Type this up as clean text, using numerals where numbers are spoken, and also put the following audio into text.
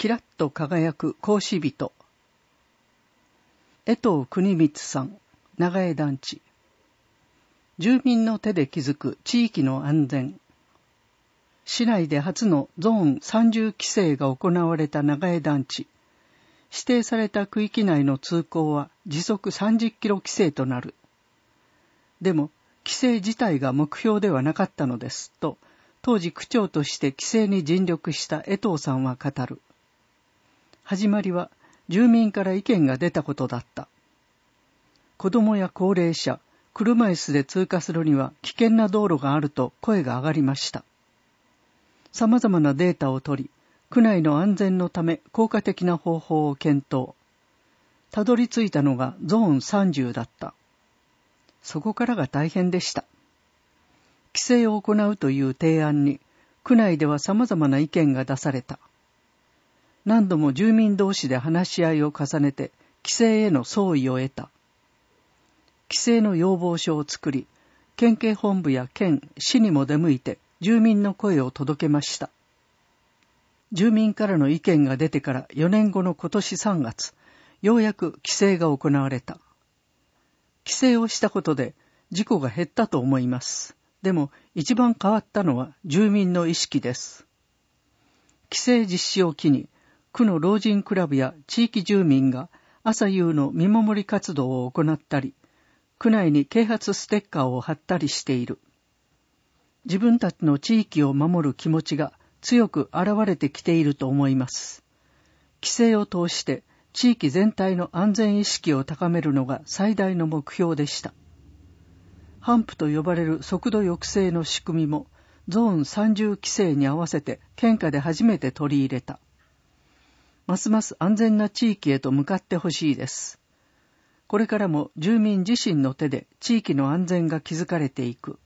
キラッと輝く格子人。江藤国光さん、長江団地。住民の手で築く地域の安全。市内で初のゾーン30規制が行われた長江団地。指定された区域内の通行は時速30キロ規制となる。でも、規制自体が目標ではなかったのですと、当時区長として規制に尽力した江藤さんは語る。始まりは住民から意見が出たことだった。子供や高齢者、車椅子で通過するには危険な道路があると声が上がりました。様々なデータを取り、区内の安全のため効果的な方法を検討。たどり着いたのがゾーン30だった。そこからが大変でした。規制を行うという提案に、区内では様々な意見が出された。何度も住民同士で話し合いを重ねて、規制への総意を得た。規制の要望書を作り、県警本部や県、市にも出向いて、住民の声を届けました。住民からの意見が出てから4年後の今年3月、ようやく規制が行われた。規制をしたことで事故が減ったと思います。でも一番変わったのは住民の意識です。規制実施を機に、区の老人クラブや地域住民が朝夕の見守り活動を行ったり、区内に啓発ステッカーを貼ったりしている。自分たちの地域を守る気持ちが強く現れてきていると思います。規制を通して地域全体の安全意識を高めるのが最大の目標でした。ハンプと呼ばれる速度抑制の仕組みもゾーン30規制に合わせて県下で初めて取り入れた。ますます安全な地域へと向かってほしいです。これからも住民自身の手で地域の安全が築かれていく。